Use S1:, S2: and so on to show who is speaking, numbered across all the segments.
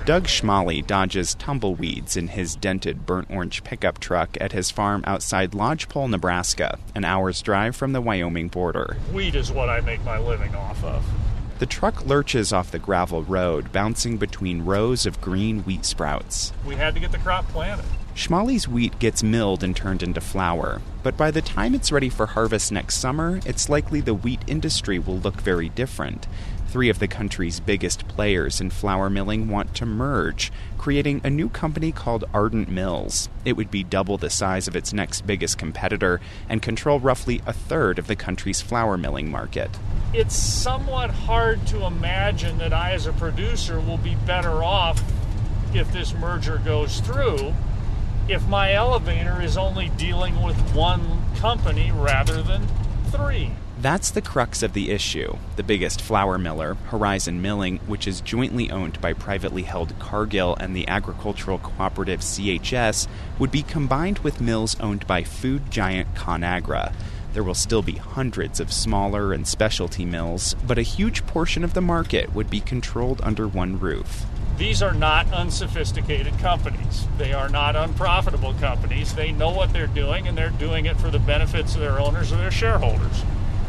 S1: Doug Schmale dodges tumbleweeds in his dented burnt orange pickup truck at his farm outside Lodgepole, Nebraska, an hour's drive from the Wyoming border.
S2: Wheat is what I make my living off of.
S1: The truck lurches off the gravel road, bouncing between rows of green wheat sprouts.
S2: We had to get the crop planted.
S1: Schmale's wheat gets milled and turned into flour, but by the time it's ready for harvest next summer, it's likely the wheat industry will look very different. 3 of the country's biggest players in flour milling want to merge, creating a new company called Ardent Mills. It would be double the size of its next biggest competitor and control roughly a third of the country's flour milling market.
S2: It's somewhat hard to imagine that I, as a producer, will be better off if this merger goes through, if my elevator is only dealing with one company rather than 3.
S1: That's the crux of the issue. The biggest flour miller, Horizon Milling, which is jointly owned by privately held Cargill and the agricultural cooperative CHS, would be combined with mills owned by food giant ConAgra. There will still be hundreds of smaller and specialty mills, but a huge portion of the market would be controlled under one roof.
S2: These are not unsophisticated companies. They are not unprofitable companies. They know what they're doing, and they're doing it for the benefits of their owners or their shareholders.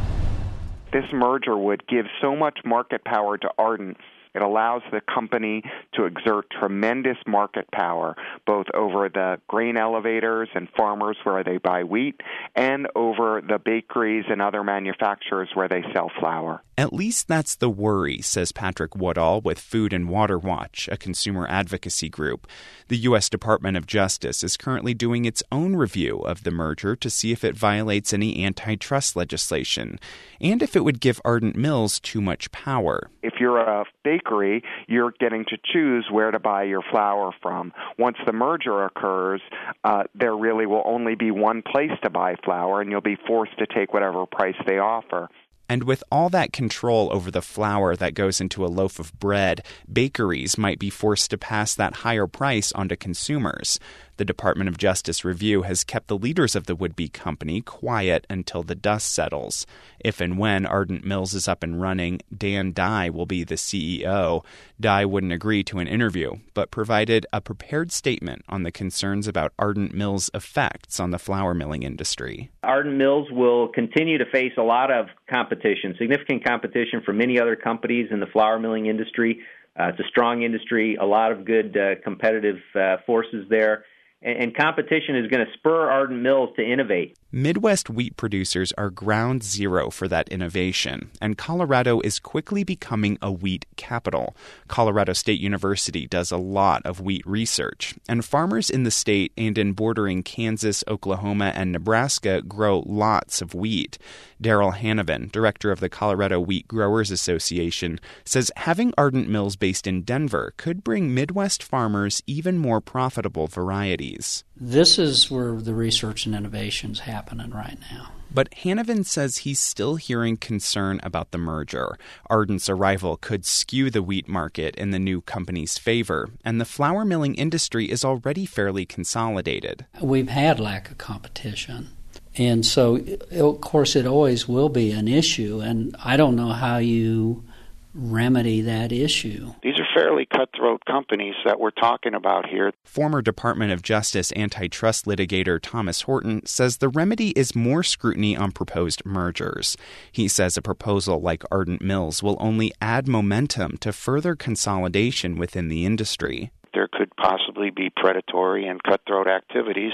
S3: This merger would give so much market power to Ardent. It allows the company to exert tremendous market power, both over the grain elevators and farmers where they buy wheat, and over the bakeries and other manufacturers where they sell flour.
S1: At least that's the worry, says Patrick Woodall with Food and Water Watch, a consumer advocacy group. The U.S. Department of Justice is currently doing its own review of the merger to see if it violates any antitrust legislation, and if it would give Ardent Mills too much power.
S3: If you're a bakery, you're getting to choose where to buy your flour from. Once the merger occurs, there really will only be one place to buy flour, and you'll be forced to take whatever price they offer.
S1: And with all that control over the flour that goes into a loaf of bread, bakeries might be forced to pass that higher price onto consumers. The Department of Justice review has kept the leaders of the would-be company quiet until the dust settles. If and when Ardent Mills is up and running, Dan Dye will be the CEO. Dye wouldn't agree to an interview, but provided a prepared statement on the concerns about Ardent Mills' effects on the flour milling industry.
S4: Ardent Mills will continue to face a lot of competition, significant competition from many other companies in the flour milling industry. It's a strong industry, a lot of good competitive forces there. And competition is going to spur Ardent Mills to innovate.
S1: Midwest wheat producers are ground zero for that innovation, and Colorado is quickly becoming a wheat capital. Colorado State University does a lot of wheat research, and farmers in the state and in bordering Kansas, Oklahoma, and Nebraska grow lots of wheat. Daryl Hanavan, director of the Colorado Wheat Growers Association, says having Ardent Mills based in Denver could bring Midwest farmers even more profitable varieties.
S5: This is where the research and innovation is happening right now.
S1: But Hanavan says he's still hearing concern about the merger. Ardent's arrival could skew the wheat market in the new company's favor, and the flour milling industry is already fairly consolidated.
S5: We've had lack of competition, and so, of course, it always will be an issue, and I don't know how you remedy that issue.
S6: These are fairly cutthroat companies that we're talking about here.
S1: Former Department of Justice antitrust litigator Thomas Horton says the remedy is more scrutiny on proposed mergers. He says a proposal like Ardent Mills will only add momentum to further consolidation within the industry.
S6: There could possibly be predatory and cutthroat activities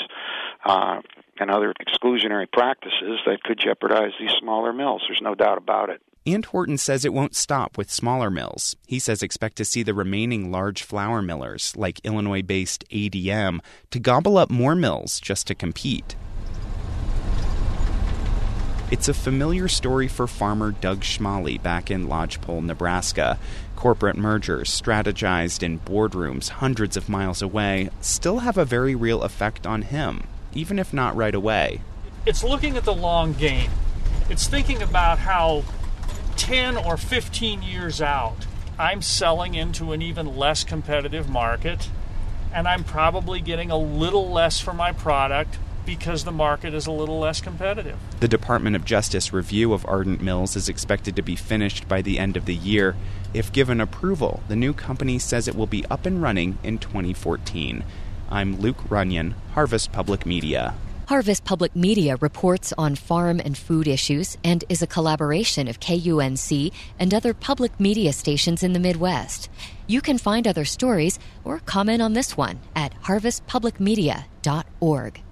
S6: and other exclusionary practices that could jeopardize these smaller mills. There's no doubt about it.
S1: And Horton says it won't stop with smaller mills. He says expect to see the remaining large flour millers, like Illinois-based ADM, to gobble up more mills just to compete. It's a familiar story for farmer Doug Schmale back in Lodgepole, Nebraska. Corporate mergers, strategized in boardrooms hundreds of miles away, still have a very real effect on him, even if not right away.
S2: It's looking at the long game. It's thinking about how 10 or 15 years out, I'm selling into an even less competitive market, and I'm probably getting a little less for my product because the market is a little less competitive.
S1: The Department of Justice review of Ardent Mills is expected to be finished by the end of the year. If given approval, the new company says it will be up and running in 2014. I'm Luke Runyon, Harvest Public Media.
S7: Harvest Public Media reports on farm and food issues and is a collaboration of KUNC and other public media stations in the Midwest. You can find other stories or comment on this one at harvestpublicmedia.org.